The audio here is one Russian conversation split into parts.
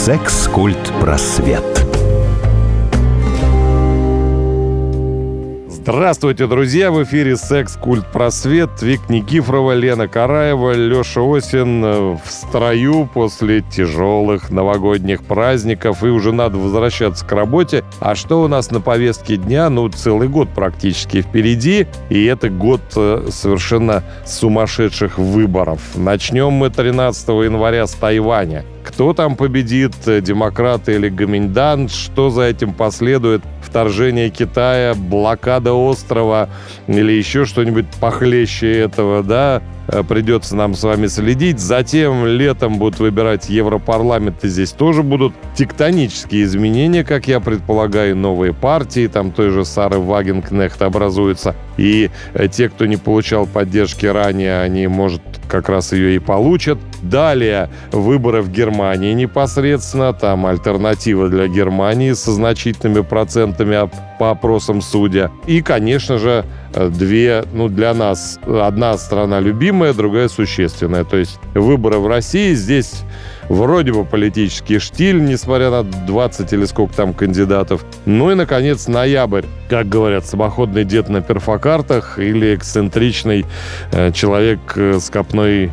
Секс-культ просвет. Здравствуйте, друзья! В эфире «Секс-культ просвет». Вик Никифорова, Лена Караева, Леша Осин в строю после тяжелых новогодних праздников. И уже надо возвращаться к работе. А что у нас на повестке дня? Целый год практически впереди. И это год совершенно сумасшедших выборов. Начнем мы 13 января с Тайваня. Кто там победит, демократы или Гоминьдан? Что за этим последует? Вторжение Китая, блокада острова или еще что-нибудь похлеще этого, да? Придется нам с вами следить. Затем летом будут выбирать Европарламент, и здесь тоже будут тектонические изменения, как я предполагаю, новые партии, там той же Сары Вагенкнехт образуются. И те, кто не получал поддержки ранее, они, может, как раз ее и получат. Далее выборы в Германии непосредственно. Там альтернатива для Германии со значительными процентами по опросам судя. И, конечно же, две, для нас одна страна любимая, другая существенная. То есть выборы в России. Здесь вроде бы политический штиль, несмотря на 20 или сколько там кандидатов. И, наконец, ноябрь. Как говорят, самоходный дед на перфокартах или эксцентричный человек с копной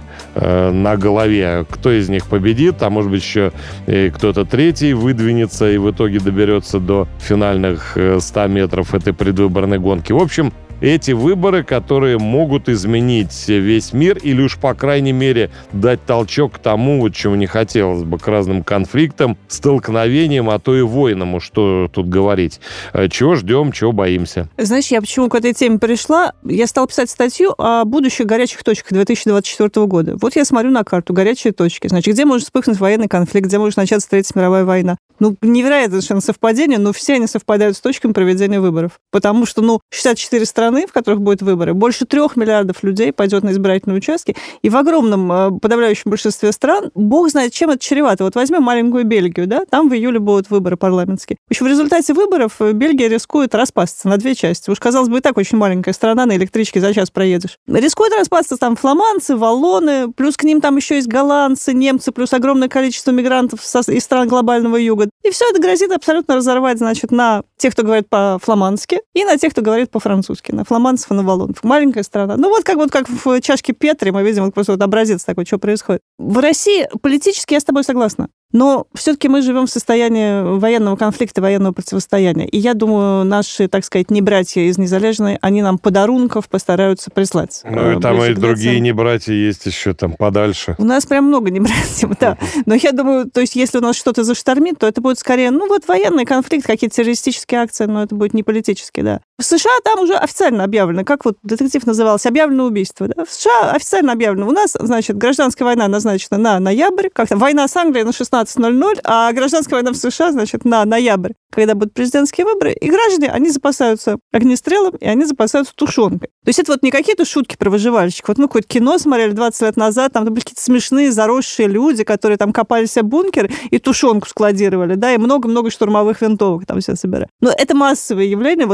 на голове. Кто из них победит, а может быть еще кто-то третий выдвинется и в итоге доберется до финальных 100 метров этой предвыборной гонки. В общем, эти выборы, которые могут изменить весь мир или уж, по крайней мере, дать толчок к тому, чего не хотелось бы, к разным конфликтам, столкновениям, а то и войнам, что тут говорить. Чего ждем, чего боимся. Знаешь, я почему к этой теме пришла? Я стала писать статью о будущих горячих точках 2024 года. Вот я смотрю на карту, горячие точки. Значит, где может вспыхнуть военный конфликт, где может начаться Третья мировая война. Невероятное совершенно совпадение, но все они совпадают с точками проведения выборов. Потому что, 64 страны, в которых будут выборы, больше 3 миллиардов людей пойдет на избирательные участки, и в огромном подавляющем большинстве стран, бог знает, чем это чревато. Вот возьмем маленькую Бельгию, да, там в июле будут выборы парламентские. Еще в результате выборов Бельгия рискует распасться на 2 части. Уж, казалось бы, и так очень маленькая страна, на электричке за час проедешь. Рискует распасться там фламандцы, валлоны, плюс к ним там еще есть голландцы, немцы, плюс огромное количество мигрантов из стран глобального юга. И все это грозит абсолютно разорвать, на тех, кто говорит по-фламандски, и на тех, кто говорит по-французски, на фламандцев и на валлонов. Маленькая страна. как в чашке Петри мы видим просто образец такой, что происходит. В России политически я с тобой согласна. Но все-таки мы живем в состоянии военного конфликта, военного противостояния. И я думаю, наши, так сказать, небратья из Незалежной, они нам подарунков постараются прислать. И там и другие небратья есть еще там подальше. У нас прям много небратьев, да. Но я думаю, то есть если у нас что-то заштормит, то это будет скорее, военный конфликт, какие-то террористические акции, но это будет не политические, да. В США там уже официально объявлено, как детектив назывался, объявлено убийство, да. В США официально объявлено. У нас, гражданская война назначена на ноябрь, война с Англией на 16:00, а гражданская война в США, на ноябрь, когда будут президентские выборы, и граждане, они запасаются огнестрелом, и они запасаются тушенкой. То есть это не какие-то шутки про выживальщиков. Какое-то кино смотрели 20 лет назад, там были какие-то смешные, заросшие люди, которые там копали себе бункер и тушенку складировали, да, и много-много штурмовых винтовок там все собирали. Но это массовое явление.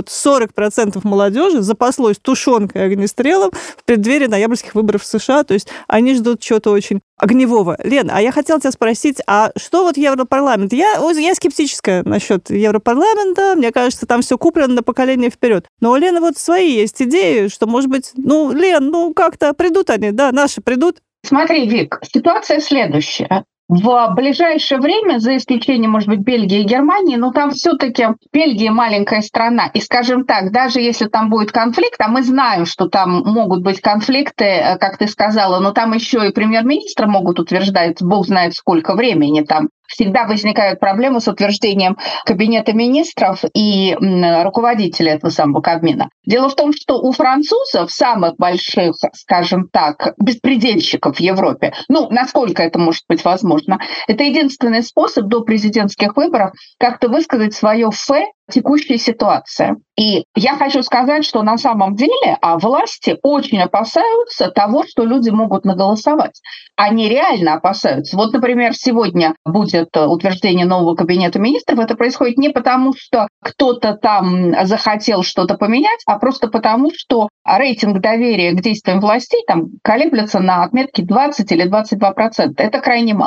40% молодежи запаслось тушенкой и огнестрелом в преддверии ноябрьских выборов в США. То есть они ждут чего-то очень огневого. Лен, а я хотела тебя спросить, а что Европарламент? Я скептическая насчет Европарламента. Мне кажется, там все куплено на поколение вперед. Но у Лены свои есть идеи, что, может быть, Лен, как-то придут они, да, наши придут. Смотри, Вик, ситуация следующая. В ближайшее время, за исключением, может быть, Бельгии и Германии, там все-таки Бельгия маленькая страна. И, скажем так, даже если там будет конфликт, а мы знаем, что там могут быть конфликты, как ты сказала, но там еще и премьер-министра могут утверждать, бог знает сколько времени там. Всегда возникают проблемы с утверждением кабинета министров и руководителя этого самого Кабмина. Дело в том, что у французов, самых больших, скажем так, беспредельщиков в Европе, насколько это может быть возможно, это единственный способ до президентских выборов как-то высказать свое фе текущей ситуации. И я хочу сказать, что на самом деле власти очень опасаются того, что люди могут наголосовать. Они реально опасаются. Например, сегодня будет утверждение нового кабинета министров. Это происходит не потому, что кто-то там захотел что-то поменять, а просто потому, что рейтинг доверия к действиям властей там колеблется на отметке 20 или 22%. Это крайне мало.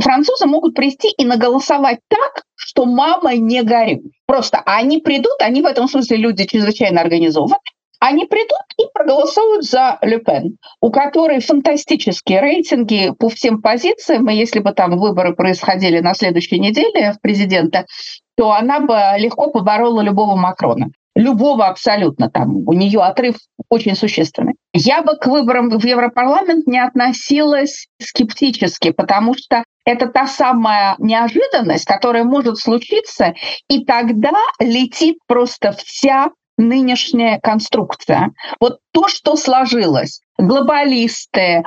Французы могут прийти и наголосовать так, что мама не горюй. Просто они придут, они в этом смысле люди чрезвычайно организованы, они придут и проголосуют за Ле Пен, у которой фантастические рейтинги по всем позициям, и если бы там выборы происходили на следующей неделе в президента, то она бы легко поборола любого Макрона. Любого абсолютно. Там у нее отрыв очень существенный. Я бы к выборам в Европарламент не относилась скептически, потому что это та самая неожиданность, которая может случиться, и тогда летит просто вся нынешняя конструкция. Вот то, что сложилось. Глобалисты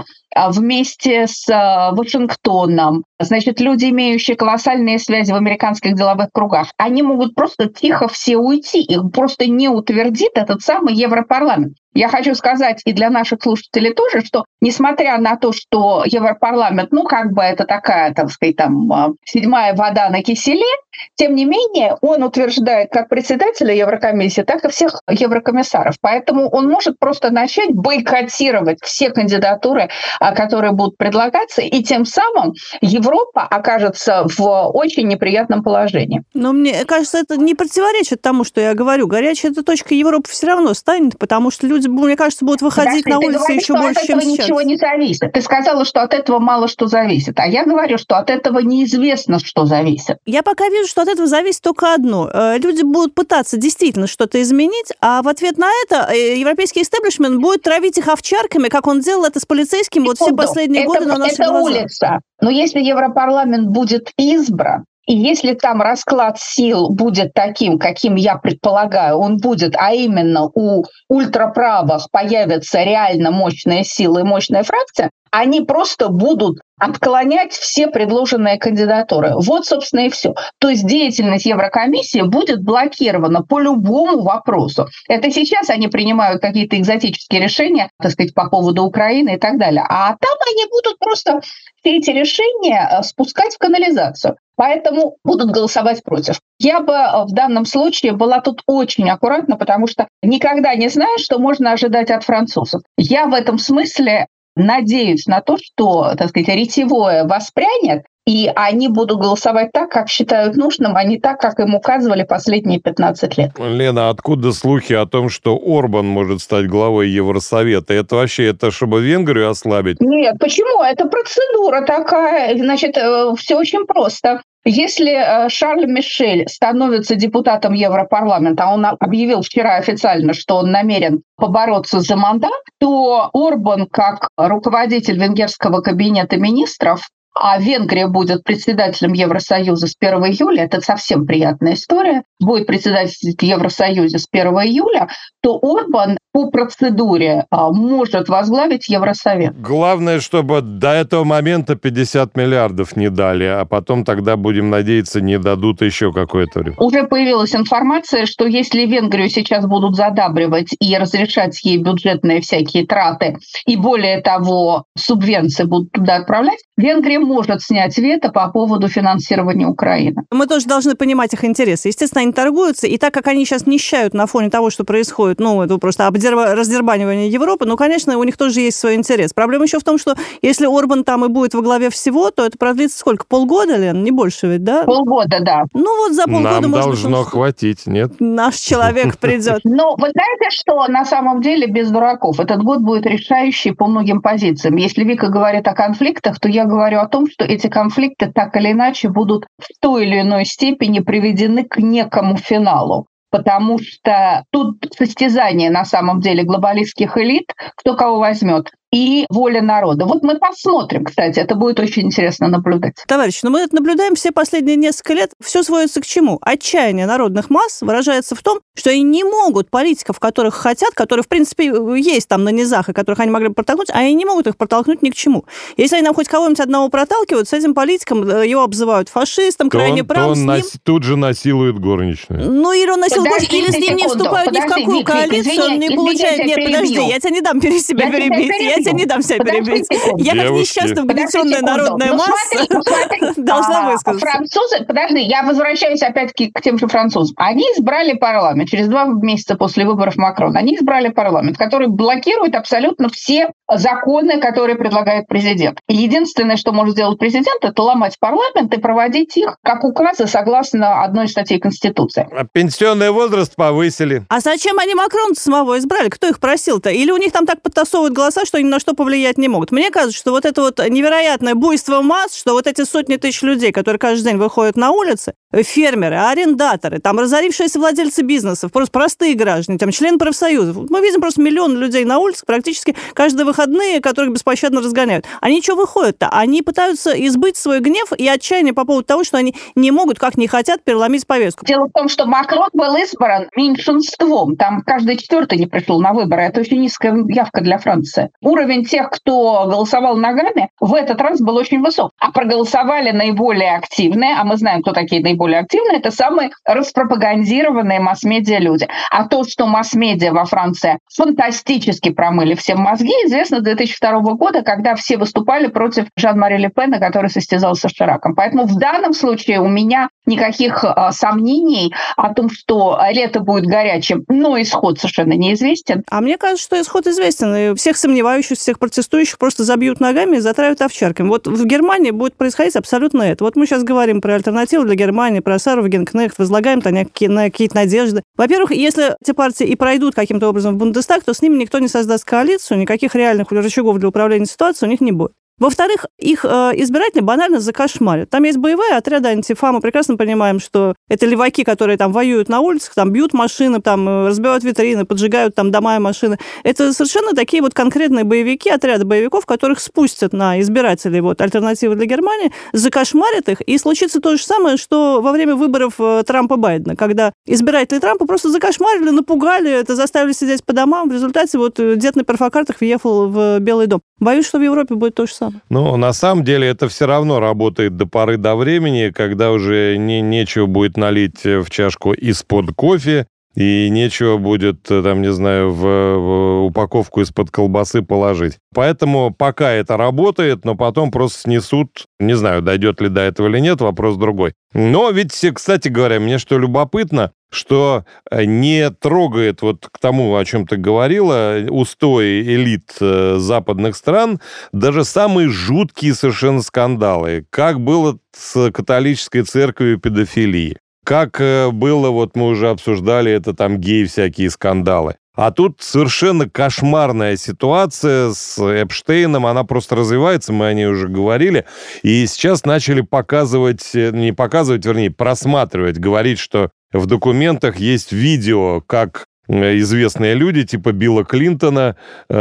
вместе с Вашингтоном, значит, люди, имеющие колоссальные связи в американских деловых кругах, они могут просто тихо все уйти, их просто не утвердит этот самый Европарламент. Я хочу сказать и для наших слушателей тоже, что несмотря на то, что Европарламент, это такая, так сказать, седьмая вода на киселе, тем не менее он утверждает как председателя Еврокомиссии, так и всех еврокомиссаров. Поэтому он может просто начать бойкотировать все кандидатуры, которые будут предлагаться, и тем самым Европа окажется в очень неприятном положении. Но мне кажется, это не противоречит тому, что я говорю. Горячая эта точка Европы все равно станет, потому что люди, мне кажется, будут выходить на улицы еще больше, чем сейчас. От этого ничего не зависит. Ты сказала, что от этого мало что зависит. А я говорю, что от этого неизвестно, что зависит. Я пока вижу, что от этого зависит только одно. Люди будут пытаться действительно что-то изменить, а в ответ на это европейский истеблишмент будет травить их овчарками, как он делал это с полицейскими все последние годы на наших глазах. Это улица. Но если Европарламент будет избран, и если там расклад сил будет таким, каким я предполагаю, он будет, а именно у ультраправых появятся реально мощные силы и мощная фракция, они просто будут отклонять все предложенные кандидатуры. Вот, собственно, и все. То есть деятельность Еврокомиссии будет блокирована по любому вопросу. Это сейчас они принимают какие-то экзотические решения, так сказать, по поводу Украины и так далее. А там они будут просто все эти решения спускать в канализацию. Поэтому будут голосовать против. Я бы в данном случае была тут очень аккуратна, потому что никогда не знаешь, что можно ожидать от французов. Я в этом смысле надеюсь на то, что, так сказать, ретевое воспрянет, и они будут голосовать так, как считают нужным, а не так, как им указывали последние 15 лет. Лена, откуда слухи о том, что Орбан может стать главой Евросовета? Это вообще, чтобы Венгрию ослабить? Нет, почему? Это процедура такая. Значит, все очень просто. Если Шарль Мишель становится депутатом Европарламента, а он объявил вчера официально, что он намерен побороться за мандат, то Орбан, как руководитель венгерского кабинета министров, а Венгрия будет председателем Евросоюза с 1 июля, это совсем приятная история, будет председателем Евросоюза с 1 июля, то Орбан по процедуре может возглавить Евросовет. Главное, чтобы до этого момента 50 миллиардов не дали, а потом тогда, будем надеяться, не дадут еще какое-то время. Уже появилась информация, что если Венгрию сейчас будут задабривать и разрешать ей бюджетные всякие траты, и более того, субвенции будут туда отправлять, Венгрия может снять вето по поводу финансирования Украины. Мы тоже должны понимать их интересы. Естественно, они торгуются, и так как они сейчас нищают на фоне того, что происходит, это просто раздербанивание Европы, конечно, у них тоже есть свой интерес. Проблема еще в том, что если Орбан там и будет во главе всего, то это продлится сколько? Полгода, Лен? Не больше ведь, да? Полгода, да. За полгода нам должно хватить, нет? Наш человек придет. Но вы знаете, что на самом деле без дураков? Этот год будет решающий по многим позициям. Если Вика говорит о конфликтах, то я говорю о том, что эти конфликты так или иначе будут в той или иной степени приведены к некому финалу. Потому что тут состязание на самом деле глобалистских элит, кто кого возьмет, и воля народа. Вот мы посмотрим, кстати, это будет очень интересно наблюдать. Товарищи, мы это наблюдаем все последние несколько лет. Все сводится к чему? Отчаяние народных масс выражается в том, что они не могут политиков, которых хотят, которые, в принципе, есть там на низах, и которых они могли бы протолкнуть, а они не могут их протолкнуть ни к чему. Если они нам хоть кого-нибудь одного проталкивают, с этим политиком его обзывают фашистом, крайне правым. Тут же насилует горничную. Или он насилует горничную, или с ним не вступают ни в какую коалицию, он не получает... Нет, подожди, я тебя не дам себя перебить. Я не дам себя перебить. Я как несчастная угнетенная народная масса должна высказаться. Французы, подожди, я возвращаюсь опять-таки к тем же французам. Они избрали парламент через 2 месяца после выборов Макрона. Они избрали парламент, который блокирует абсолютно все законы, которые предлагает президент. Единственное, что может сделать президент, это ломать парламент и проводить их как указы согласно одной из статей Конституции. А пенсионный возраст повысили. А зачем они Макрона самого избрали? Кто их просил-то? Или у них там так подтасовывают голоса, что они ни на что повлиять не могут? Мне кажется, что вот это вот невероятное буйство масс, что вот эти сотни тысяч людей, которые каждый день выходят на улицы, фермеры, арендаторы, там разорившиеся владельцы бизнесов, просто простые граждане, там члены профсоюзов. Мы видим просто миллион людей на улицах практически каждые выходные, которых беспощадно разгоняют. Они что выходят-то? Они пытаются избыть свой гнев и отчаяние по поводу того, что они не могут, как не хотят, переломить повестку. Дело в том, что Макрон был избран меньшинством. Там каждый четвертый не пришел на выборы. Это очень низкая явка для Франции. Уровень тех, кто голосовал ногами, в этот раз был очень высок. А проголосовали наиболее активные, а мы знаем, кто такие наиболее активные, это самые распропагандированные масс-медиа люди. А то, что масс-медиа во Франции фантастически промыли всем мозги, известно с 2002 года, когда все выступали против Жан-Мари Ле Пена, который состязался с Шираком. Поэтому в данном случае у меня никаких сомнений о том, что лето будет горячим, но исход совершенно неизвестен. А мне кажется, что исход известен. И всех сомневающихся, всех протестующих просто забьют ногами и затравят овчарками. Вот в Германии будет происходить абсолютно это. Вот мы сейчас говорим про альтернативу для Германии, про Сару Вагенкнехт, возлагаем-то на какие-то надежды. Во-первых, если эти партии и пройдут каким-то образом в Бундестаг, то с ними никто не создаст коалицию, никаких реальных рычагов для управления ситуацией у них не будет. Во-вторых, их избиратели банально закошмарят. Там есть боевые отряды антифа. Мы прекрасно понимаем, что это леваки, которые там воюют на улицах, там бьют машины, там разбивают витрины, поджигают там дома и машины. Это совершенно такие вот конкретные боевики, отряды боевиков, которых спустят на избирателей вот альтернативы для Германии, закошмарят их, и случится то же самое, что во время выборов Трампа-Байдена, когда избиратели Трампа просто закошмарили, напугали, это заставили сидеть по домам. В результате вот дед на перфокартах въехал в Белый дом. Боюсь, что в Европе будет то же самое. Ну, на самом деле, это все равно работает до поры до времени, когда уже нечего будет налить в чашку из-под кофе, и нечего будет, там, не знаю, в упаковку из-под колбасы положить. Поэтому пока это работает, но потом просто снесут. Не знаю, дойдет ли до этого или нет, вопрос другой. Но ведь, кстати говоря, мне что любопытно, что не трогает вот к тому, о чем ты говорила, устои элит западных стран, даже самые жуткие совершенно скандалы. Как было с католической церковью педофилии. Как было, вот мы уже обсуждали, это там геи всякие скандалы. А тут совершенно кошмарная ситуация с Эпштейном, она просто развивается, мы о ней уже говорили, и сейчас начали просматривать, говорить, что в документах есть видео, как известные люди, типа Билла Клинтона,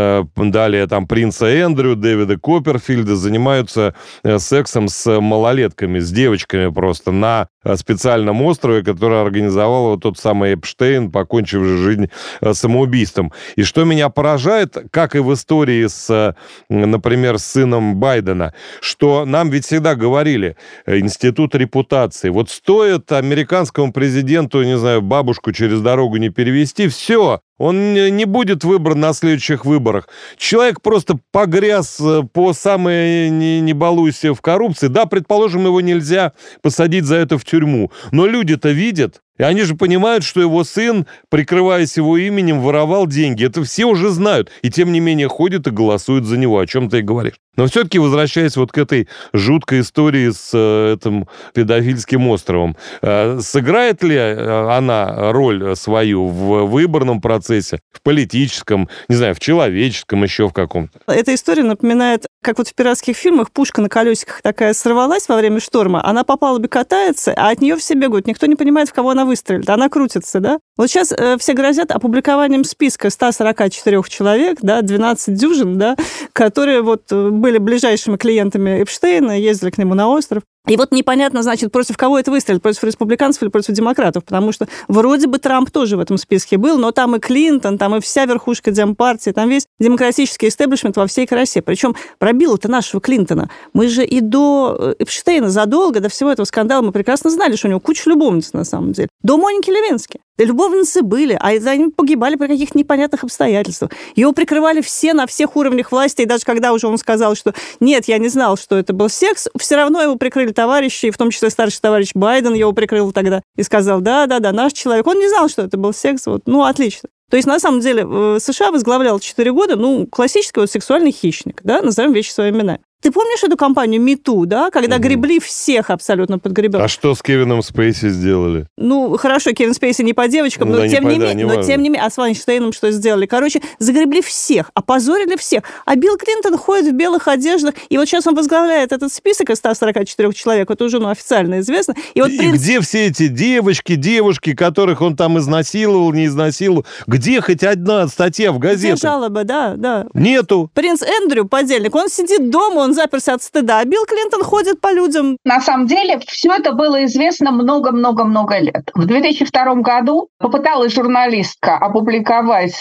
далее там принца Эндрю, Дэвида Копперфильда, занимаются сексом с малолетками, с девочками просто на специальном острове, который организовал вот тот самый Эпштейн, покончивший жизнь самоубийством. И что меня поражает, как и в истории с, например, с сыном Байдена, что нам ведь всегда говорили, институт репутации, вот стоит американскому президенту, не знаю, бабушку через дорогу не перевести, все, он не будет выбран на следующих выборах. Человек просто погряз по самое не балуйся в коррупции. Да, предположим, его нельзя посадить за это в тюрьму. Но люди-то видят, и они же понимают, что его сын, прикрываясь его именем, воровал деньги. Это все уже знают. И тем не менее ходят и голосуют за него, о чем ты и говоришь. Но все-таки, возвращаясь вот к этой жуткой истории с этим педофильским островом, сыграет ли она роль свою в выборном процессе, в политическом, не знаю, в человеческом, еще в каком-то? Эта история напоминает, как вот в пиратских фильмах пушка на колесиках такая сорвалась во время шторма, она по палубе катается, а от нее все бегают. Никто не понимает, в кого она выстрелит. Она крутится, да? Вот сейчас все грозят опубликованием списка 144 человек, да, 12 дюжин, да, которые вот были ближайшими клиентами Эпштейна, ездили к нему на остров. И вот непонятно, значит, против кого это выстрелит, против республиканцев или против демократов, потому что вроде бы Трамп тоже в этом списке был, но там и Клинтон, там и вся верхушка демпартии, там весь демократический истеблишмент во всей красе. Причем пробило-то нашего Клинтона. Мы же и до Эпштейна задолго, до всего этого скандала, мы прекрасно знали, что у него куча любовниц на самом деле. До Моники Левински. Любовницы были, а они погибали при каких-то непонятных обстоятельствах. Его прикрывали все на всех уровнях власти, и даже когда уже он сказал, что нет, я не знал, что это был секс, все равно его прикрыли товарищи, в том числе старший товарищ Байден его прикрыл тогда и сказал, да, наш человек. Он не знал, что это был секс, вот, ну, отлично. То есть, на самом деле, США возглавлял 4 года, классический сексуальный хищник, да, назовем вещи своими именами. Ты помнишь эту кампанию MeToo, да, когда гребли всех абсолютно под гребенку? А что с Кевином Спейси сделали? Хорошо, Кевин Спейси не по девочкам, но тем не менее, а с Вайнштейном что сделали? Короче, загребли всех, опозорили всех. А Билл Клинтон ходит в белых одеждах, и вот сейчас он возглавляет этот список из 144 человек, это уже официально известно. И где все эти девушки, которых он там изнасиловал, не изнасиловал? Где хоть одна статья в газетах? Где жалобы, да. Нету. Принц Эндрю, подельник, он сидит дома, он заперся от стыда, а Билл Клинтон ходит по людям. На самом деле, все это было известно много-много-много лет. В 2002 году попыталась журналистка опубликовать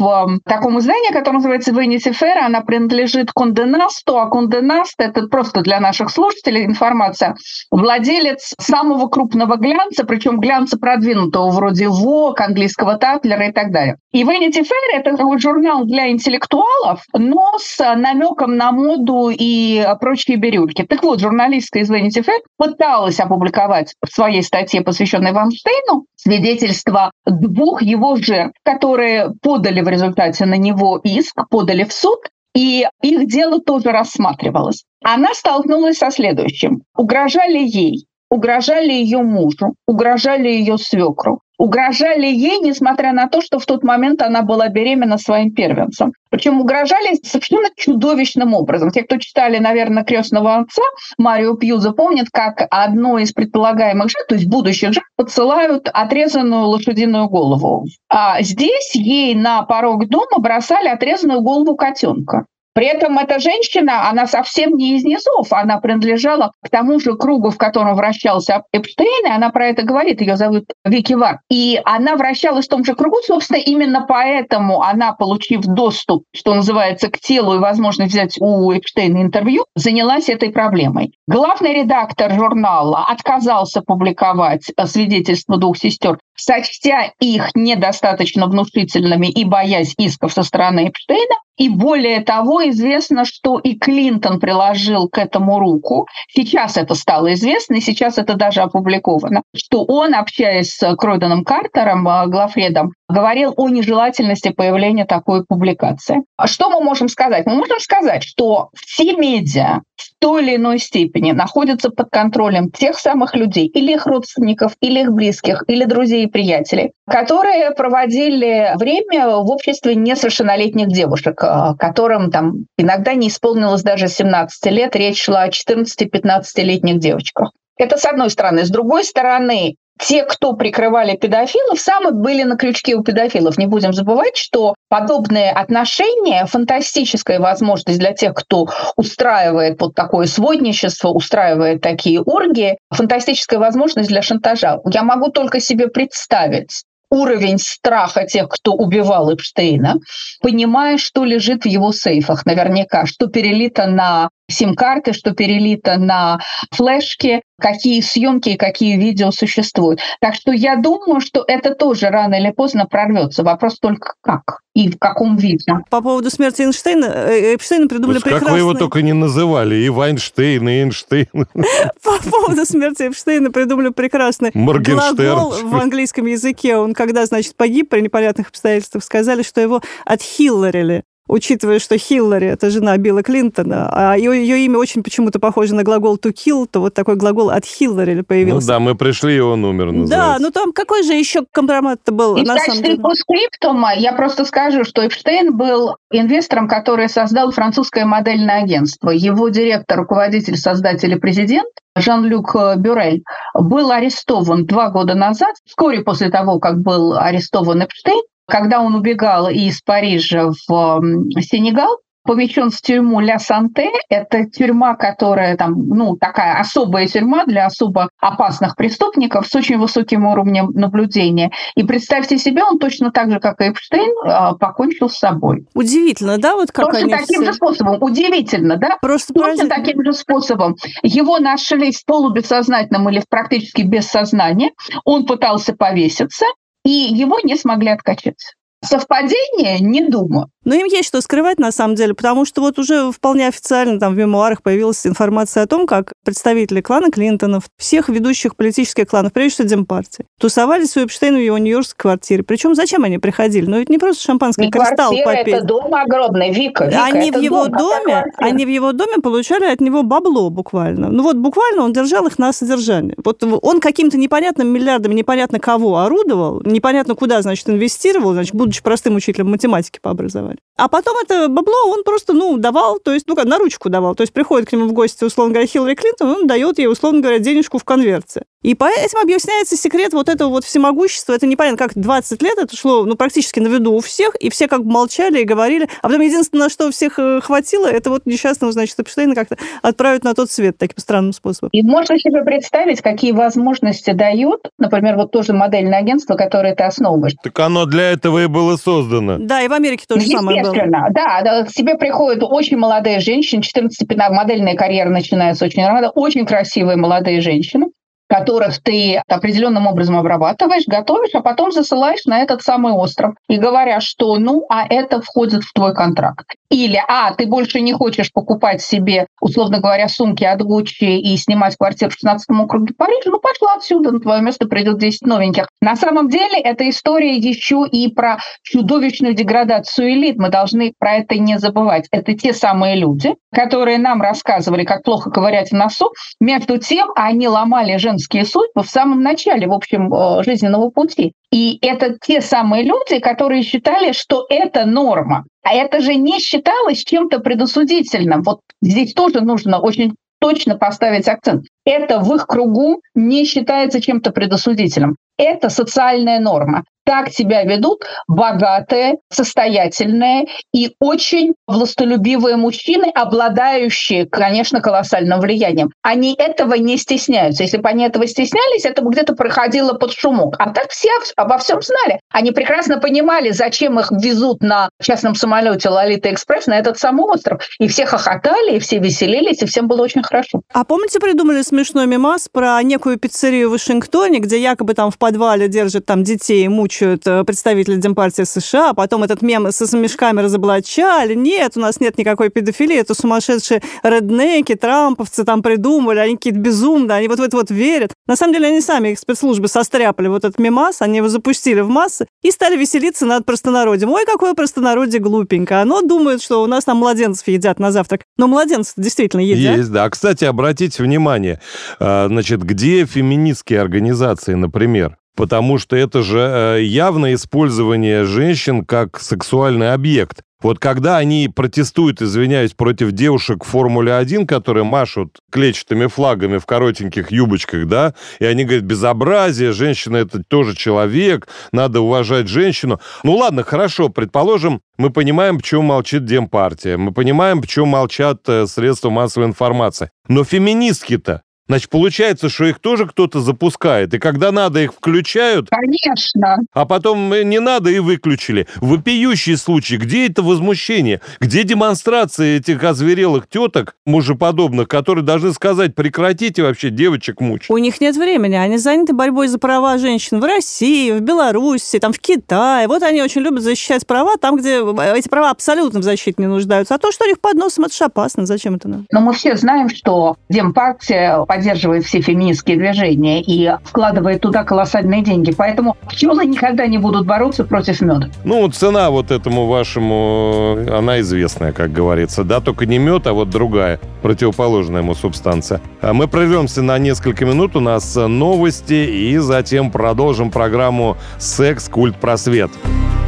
в таком издании, которое называется Vanity Fair, она принадлежит Кондé Насту, а Кондé Наст, это просто для наших слушателей информация, владелец самого крупного глянца, причем глянца продвинутого, вроде Vogue, английского Татлера и так далее. И Vanity Fair — это такой журнал для интеллектуалов, но с намеком на моду и прочие бирюльки. Так вот, журналистка из Vanity Fair пыталась опубликовать в своей статье, посвященной Вайнштейну, свидетельства 2 его жертв, которые подали в результате на него иск, подали в суд, и их дело тоже рассматривалось. Она столкнулась со следующим. Угрожали ей, угрожали ее мужу, угрожали ее свекру. Угрожали ей, несмотря на то, что в тот момент она была беременна своим первенцем. Причем угрожали совершенно чудовищным образом. Те, кто читали, наверное, «Крестного отца», Марио Пьюзо помнят, как одну из предполагаемых жертв, то есть будущих жертв, подсылают отрезанную лошадиную голову. А здесь ей на порог дома бросали отрезанную голову котенка. При этом эта женщина, она совсем не из низов, она принадлежала к тому же кругу, в котором вращался Эпштейн, и она про это говорит, ее зовут Вики Вар. И она вращалась в том же кругу, собственно, именно поэтому она, получив доступ, что называется, к телу и возможность взять у Эпштейна интервью, занялась этой проблемой. Главный редактор журнала отказался публиковать свидетельства 2 сестер, сочтя их недостаточно внушительными и боясь исков со стороны Эпштейна. И более того, известно, что и Клинтон приложил к этому руку. Сейчас это стало известно, и сейчас это даже опубликовано, что он, общаясь с Кройденом Картером, главредом, говорил о нежелательности появления такой публикации. Что мы можем сказать? Мы можем сказать, что все медиа в той или иной степени находятся под контролем тех самых людей, или их родственников, или их близких, или друзей и приятелей, которые проводили время в обществе несовершеннолетних девушек, которым там иногда не исполнилось даже 17 лет, речь шла о 14-15-летних девочках. Это с одной стороны. С другой стороны, те, кто прикрывали педофилов, сами были на крючке у педофилов. Не будем забывать, что подобные отношения — фантастическая возможность для тех, кто устраивает вот такое сводничество, устраивает такие оргии, фантастическая возможность для шантажа. Я могу только себе представить уровень страха тех, кто убивал Эпштейна, понимая, что лежит в его сейфах наверняка, что перелито на сим-карты, что перелито на флешки, какие съемки и какие видео существуют. Так что я думаю, что это тоже рано или поздно прорвется. Вопрос только как и в каком виде. По поводу смерти Эпштейна придумали прекрасный... Как вы его только не называли, и Вайнштейн, и Эйнштейн. По поводу смерти Эпштейна придумали прекрасный глагол в английском языке. Он когда, погиб при непонятных обстоятельствах, сказали, что его отхилларили. Учитывая, что Хиллари — это жена Билла Клинтона, а ее имя очень почему-то похоже на глагол to kill, то вот такой глагол от Хиллари появился. Ну да, мы пришли, и он умер, называется. Да, там какой же еще компромат-то был? И, кстати, по скриптуму я просто скажу, что Эпштейн был инвестором, который создал французское модельное агентство. Его директор, руководитель, создатель и президент Жан-Люк Бюрель был арестован 2 года назад, вскоре после того, как был арестован Эпштейн, когда он убегал из Парижа в Сенегал, помещен в тюрьму Ля Санте. Это тюрьма, которая такая особая тюрьма для особо опасных преступников с очень высоким уровнем наблюдения. И представьте себе, он точно так же, как и Эпштейн, покончил с собой. Удивительно, да? Вот как точно таким же способом. Удивительно, да? Просто точно таким же способом. Его нашли в полубессознательном или практически без сознания. Он пытался повеситься, и его не смогли откачать. Совпадение? Не думаю. Но им есть что скрывать, на самом деле, потому что вот уже вполне официально там в мемуарах появилась информация о том, как представители клана Клинтонов, всех ведущих политических кланов, прежде всего Демпартии, тусовались у Эпштейна в его нью-йоркской квартире. Причем зачем они приходили? Ну, ведь не просто шампанское не «Кристалл» попить. Это дом огромный, Вика, они в его дом, доме получали от него бабло буквально. Ну вот буквально он держал их на содержании. Вот он каким-то непонятным миллиардом, непонятно кого орудовал, непонятно куда, значит, инвестировал, значит, будучи простым учителем математики по образованию. А потом это бабло он просто, давал, то есть, на ручку давал. То есть приходит к нему в гости, условно говоря, Хиллари Клинтон, он дает ей, условно говоря, денежку в конверте. И по этим объясняется секрет вот этого вот всемогущества. Это непонятно, как 20 лет это шло, практически на виду у всех, и все как бы молчали и говорили. А потом единственное, на что всех хватило, это вот несчастного, значит, Эпштейна как-то отправить на тот свет таким странным способом. И можно себе представить, какие возможности дает, например, вот тоже модельное агентство, которое ты основываешь. Так оно для этого и было создано. Да, и в Америке тоже самое было. Естественно, да, к тебе приходят очень молодые женщины, 14-15, модельная карьера начинается очень рано, очень красивые молодые женщины, которых ты определенным образом обрабатываешь, готовишь, а потом засылаешь на этот самый остров. И говоря, что это входит в твой контракт. Или, ты больше не хочешь покупать себе, условно говоря, сумки от Гуччи и снимать квартиру в 16-м округе Парижа, пошла отсюда, на твое место придет 10 новеньких. На самом деле, эта история еще и про чудовищную деградацию элит. Мы должны про это не забывать. Это те самые люди, которые нам рассказывали, как плохо ковырять в носу. Между тем, они ломали женские судьбы в самом начале, в общем, жизненного пути. И это те самые люди, которые считали, что это норма. А это же не считалось чем-то предосудительным. Вот здесь тоже нужно очень точно поставить акцент. Это в их кругу не считается чем-то предосудительным. Это социальная норма. Так себя ведут богатые, состоятельные и очень властолюбивые мужчины, обладающие, конечно, колоссальным влиянием. Они этого не стесняются. Если бы они этого стеснялись, это бы где-то проходило под шумок. А так все обо всем знали. Они прекрасно понимали, зачем их везут на частном самолете «Лолита Экспресс» на этот самый остров. И все хохотали, и все веселились, и всем было очень хорошо. А помните, придумали смешной мемас про некую пиццерию в Вашингтоне, где якобы там в подвале держат там детей, мучают представители Демпартии США, а потом этот мем с мешками разоблачали. Нет, у нас нет никакой педофилии, это сумасшедшие реднеки, трамповцы там придумали, они какие-то безумные, они вот в это вот верят. На самом деле они сами, их спецслужбы, состряпали вот этот мемас, они его запустили в массы и стали веселиться над простонародьем. Ой, какое простонародье глупенькое. Оно думает, что у нас там младенцев едят на завтрак. Но младенцев действительно едят. Есть, да. Кстати, обратите внимание, где феминистские организации, например? Потому что это же явное использование женщин как сексуальный объект. Вот когда они протестуют, извиняюсь, против девушек в Формуле-1, которые машут клетчатыми флагами в коротеньких юбочках, да, и они говорят, безобразие, женщина — это тоже человек, надо уважать женщину. Ну ладно, хорошо, предположим, мы понимаем, почему молчит Демпартия, мы понимаем, почему молчат средства массовой информации. Но феминистки-то, значит, получается, что их тоже кто-то запускает, и когда надо, их включают. Конечно. А потом не надо, и выключили. Вопиющий случай. Где это возмущение? Где демонстрации этих озверелых теток, мужеподобных, которые должны сказать, прекратите вообще девочек мучить? У них нет времени. Они заняты борьбой за права женщин в России, в Беларуси, там, в Китае. Вот они очень любят защищать права там, где эти права абсолютно в защите не нуждаются. А то, что у них под носом, это же опасно. Зачем это надо? Но мы все знаем, что Демпартия поддерживает все феминистские движения и вкладывает туда колоссальные деньги. Поэтому пчелы никогда не будут бороться против меда. Цена вот этому вашему, она известная, как говорится. Да, только не мед, а вот другая, противоположная ему субстанция. Мы прервемся на несколько минут. У нас новости, и затем продолжим программу «Секс. Культ. Просвет».